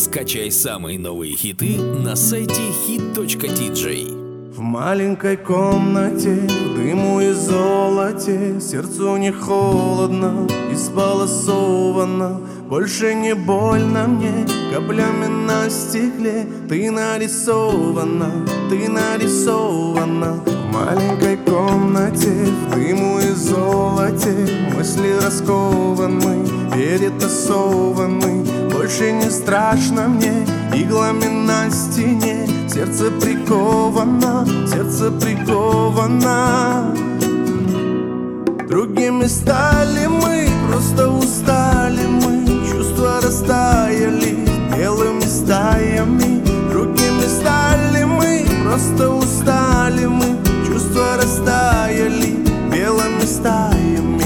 Скачай самые новые хиты на сайте hit.dj. В маленькой комнате, в дыму и золоте, сердцу не холодно, исполосовано. Больше не больно мне, каплями на стекле ты нарисована, ты нарисована. В маленькой комнате, в дыму и золоте, мысли раскованы, перетасованы. Больше не страшно мне, иглами на стене сердце приковано, сердце приковано. Другими стали мы, просто устали мы, чувства растаяли белыми стаями. Другими стали мы, просто устали мы, чувства растаяли белыми стаями.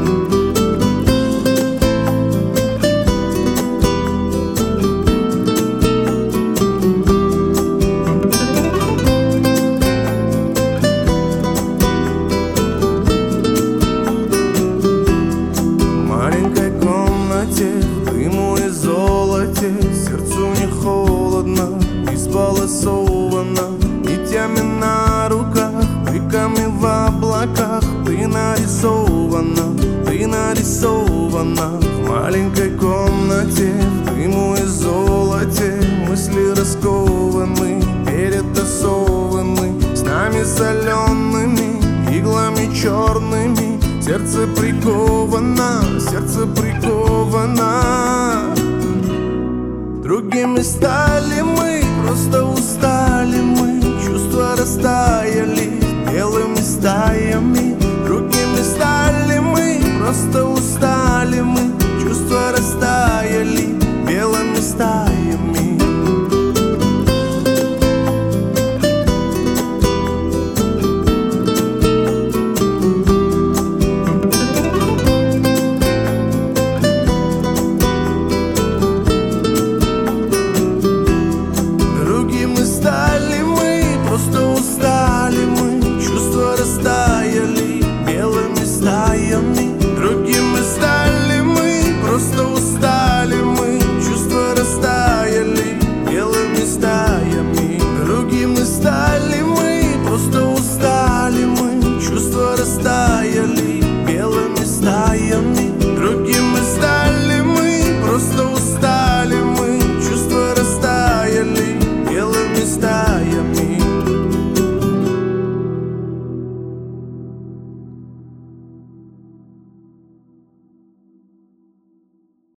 В дыму и золоте, сердцу не холодно, исполосовано. Нитями на руках, бликами в облаках ты нарисована, ты нарисована. В маленькой комнате, в дыму и золоте, мысли раскованы, перетасованы. С нами солеными, иглами черными, сердце приковано, сердце приковано. Другими стали мы, просто устали мы, чувства растаяли белыми стаями. Другими стали мы, просто устали мы,